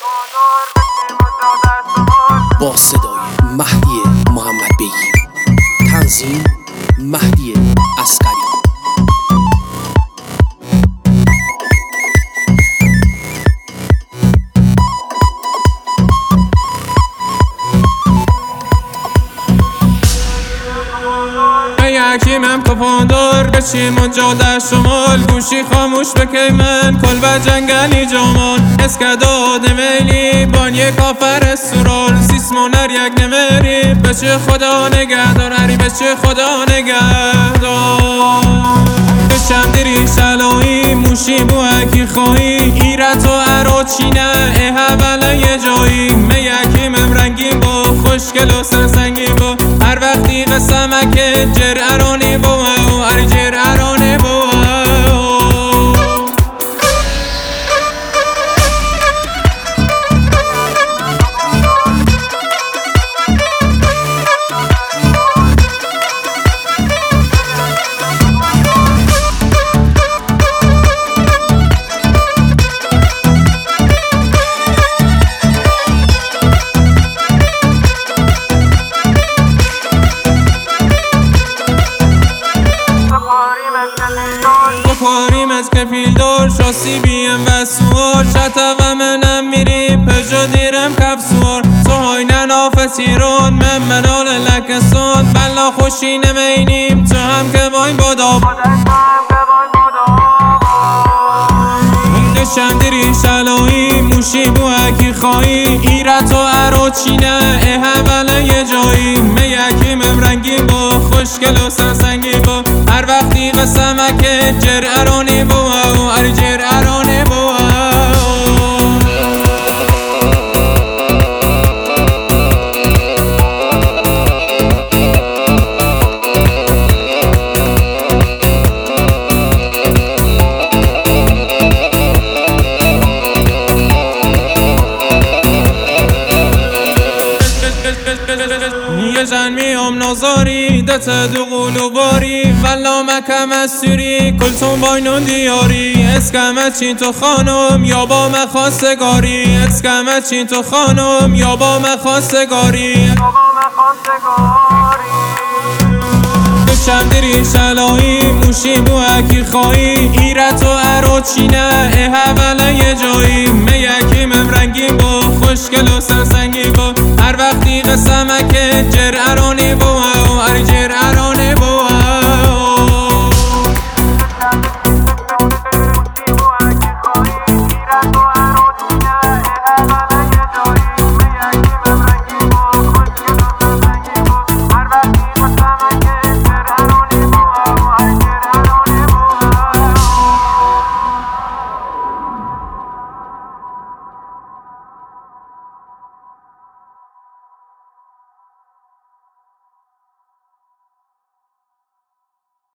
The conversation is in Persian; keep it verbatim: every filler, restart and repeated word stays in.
با صدای مهدی محمد بیگی، تنظیم مهدی عسکری. یکیمم کفاندار بچیم و جاده شمال، گوشی خاموش بکی من کل به جنگلی جامان. اسکداد میلی بانی کافر سرال، سیسمونر یک نمری بچه خدا نگهدار، هری بچه خدا نگهدار. بشم دیری شلایی موشی بو اکی خواهی، ایرت و ارا چینه ای حوله یه جایی. می یکیمم رنگی با خوشگل و سنسنگی با، هر وقتی قسمک جر ارانی با هر جر ارانی با. بخاریم از کفیلدار شاسی بیم و سوار، شتا و منم میری پجا دیرم کفسوار. سوهای نناف سیرون من منال لکسان، بلا خوشی نمینیم تو هم که باین بادا. دشم دیری شلایی موشی بو اکی خواهی، ایرت و ارا چینه ای حوله یه جایی. می یکیمم رنگی با خوشگل و سنسنگی با، هر وقتی قسمک جر ارانی با هر جر ارانی با. یه جن میام نازاری دت دو قولو باری، ولا مکم از سوری کلتون باینون دیاری. اسکمت چین تو خانم یا با مخواستگاری، اسکمت چین تو خانم یا با مخواستگاری. بشم دیری شلایی موشی بو اکی خواهی، ایرت و ارا چینه ای حوله یه جایی. می یکیمم رنگی با خوشگل و سنسنگی با،